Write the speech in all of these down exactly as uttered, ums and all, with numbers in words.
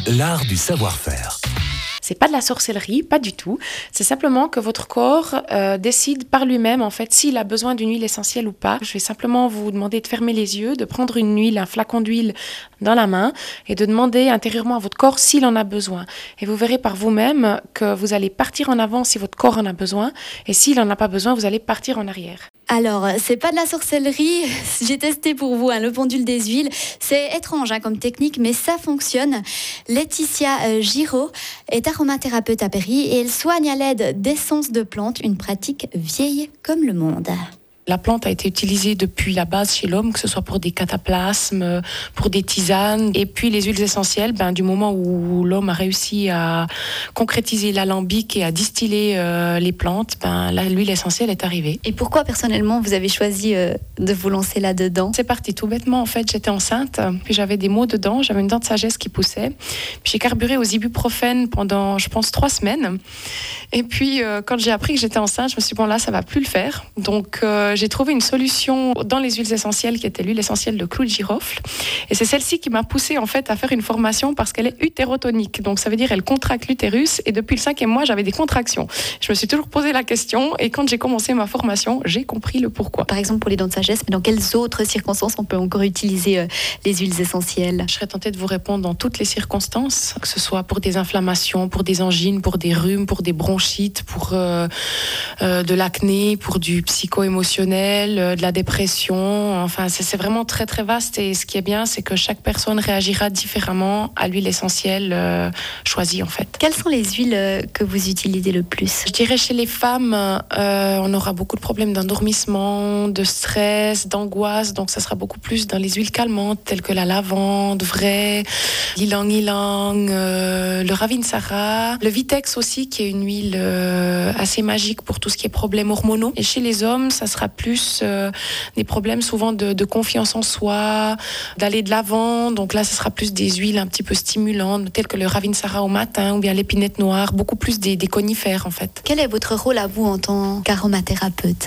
l'art du savoir-faire. C'est pas de la sorcellerie, pas du tout. C'est simplement que votre corps euh, décide par lui-même en fait s'il a besoin d'une huile essentielle ou pas. Je vais simplement vous demander de fermer les yeux, de prendre une huile, un flacon d'huile dans la main et de demander intérieurement à votre corps s'il en a besoin. Et vous verrez par vous-même que vous allez partir en avant si votre corps en a besoin et s'il en a pas besoin, vous allez partir en arrière. Alors, c'est pas de la sorcellerie, j'ai testé pour vous hein, le pendule des huiles. C'est étrange hein, comme technique, mais ça fonctionne. Laetitia euh, Giraud est aromathérapeute à Péry et elle soigne à l'aide d'essences de plantes, une pratique vieille comme le monde. La plante a été utilisée depuis la base chez l'homme, que ce soit pour des cataplasmes, pour des tisanes. Et puis les huiles essentielles, ben, du moment où l'homme a réussi à concrétiser l'alambic et à distiller euh, les plantes, ben, là, l'huile essentielle est arrivée. Et pourquoi personnellement vous avez choisi euh, de vous lancer là-dedans ? C'est parti tout bêtement. En fait, j'étais enceinte, puis j'avais des maux dedans, j'avais une dent de sagesse qui poussait. Puis j'ai carburé aux ibuprofènes pendant, je pense, trois semaines. Et puis euh, quand j'ai appris que j'étais enceinte, je me suis dit, bon là, ça va plus le faire. Donc euh, j'ai trouvé une solution dans les huiles essentielles qui était l'huile essentielle de clou de girofle. Et c'est celle-ci qui m'a poussée en fait à faire une formation parce qu'elle est utérotonique. Donc ça veut dire elle contracte l'utérus et depuis le cinquième mois, j'avais des contractions. Je me suis toujours posé la question et quand j'ai commencé ma formation, j'ai compris le pourquoi. Par exemple pour les dents de sagesse, mais dans quelles autres circonstances on peut encore utiliser euh, les huiles essentielles ? Je serais tentée de vous répondre dans toutes les circonstances, que ce soit pour des inflammations, pour des angines, pour des rhumes, pour des bronchites, pour euh, euh, de l'acné, pour du psycho-émotionnel, de la dépression, enfin c'est, c'est vraiment très très vaste et ce qui est bien c'est que chaque personne réagira différemment à l'huile essentielle euh, choisie en fait. Quelles sont les huiles que vous utilisez le plus ? Je dirais chez les femmes, euh, on aura beaucoup de problèmes d'endormissement, de stress, d'angoisse, donc ça sera beaucoup plus dans les huiles calmantes telles que la lavande, vraie, ylang ylang, euh, le ravinsara, le vitex aussi qui est une huile euh, assez magique pour tout ce qui est problèmes hormonaux. Et chez les hommes, ça sera plus euh, des problèmes souvent de, de confiance en soi, d'aller de l'avant. Donc là, ce sera plus des huiles un petit peu stimulantes, telles que le ravinsara au matin ou bien l'épinette noire, beaucoup plus des, des conifères en fait. Quel est votre rôle à vous en tant qu'aromathérapeute ?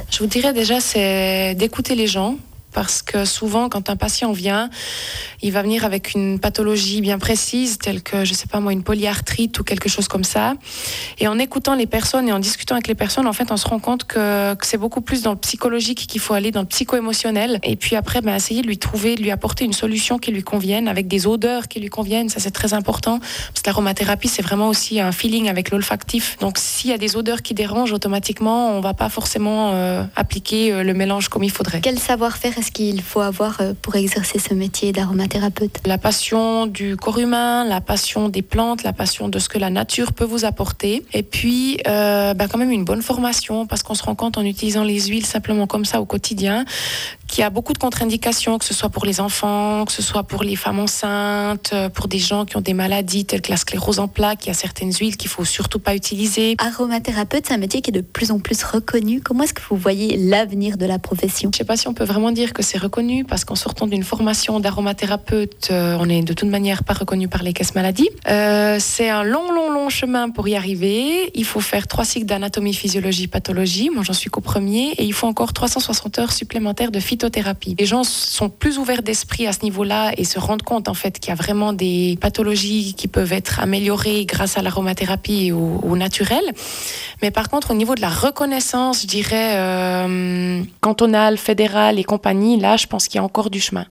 Je vous dirais déjà, c'est d'écouter les gens. Parce que souvent, quand un patient vient, il va venir avec une pathologie bien précise, telle que, je sais pas moi, une polyarthrite ou quelque chose comme ça. Et en écoutant les personnes et en discutant avec les personnes, en fait, on se rend compte que, que c'est beaucoup plus dans le psychologique qu'il faut aller, dans le psycho-émotionnel. Et puis après, ben, essayer de lui trouver, de lui apporter une solution qui lui convienne, avec des odeurs qui lui conviennent. Ça, c'est très important. Parce que l'aromathérapie, c'est vraiment aussi un feeling avec l'olfactif. Donc, s'il y a des odeurs qui dérangent, automatiquement, on va pas forcément euh, appliquer euh, le mélange comme il faudrait. Quel savoir-faire est-ce qu'il faut avoir pour exercer ce métier d'aromathérapeute ? La passion du corps humain, la passion des plantes, la passion de ce que la nature peut vous apporter. Et puis, euh, bah quand même une bonne formation, parce qu'on se rend compte en utilisant les huiles simplement comme ça au quotidien, qu'il y a beaucoup de contre-indications, que ce soit pour les enfants, que ce soit pour les femmes enceintes, pour des gens qui ont des maladies telles que la sclérose en plaques. Il y a certaines huiles qu'il ne faut surtout pas utiliser. Aromathérapeute, c'est un métier qui est de plus en plus reconnu. Comment est-ce que vous voyez l'avenir de la profession ? Je ne sais pas si on peut vraiment dire que c'est reconnu, parce qu'en sortant d'une formation d'aromathérapeute, euh, on n'est de toute manière pas reconnu par les caisses maladies. Euh, c'est un long, long, long chemin pour y arriver. Il faut faire trois cycles d'anatomie, physiologie, pathologie. Moi, j'en suis qu'au premier. Et il faut encore trois cent soixante heures supplémentaires de phytothérapie. Les gens sont plus ouverts d'esprit à ce niveau-là et se rendent compte, en fait, qu'il y a vraiment des pathologies qui peuvent être améliorées grâce à l'aromathérapie et au, au naturel. Mais par contre, au niveau de la reconnaissance, je dirais, euh, cantonale, fédérale et compagnie, là, je pense qu'il y a encore du chemin.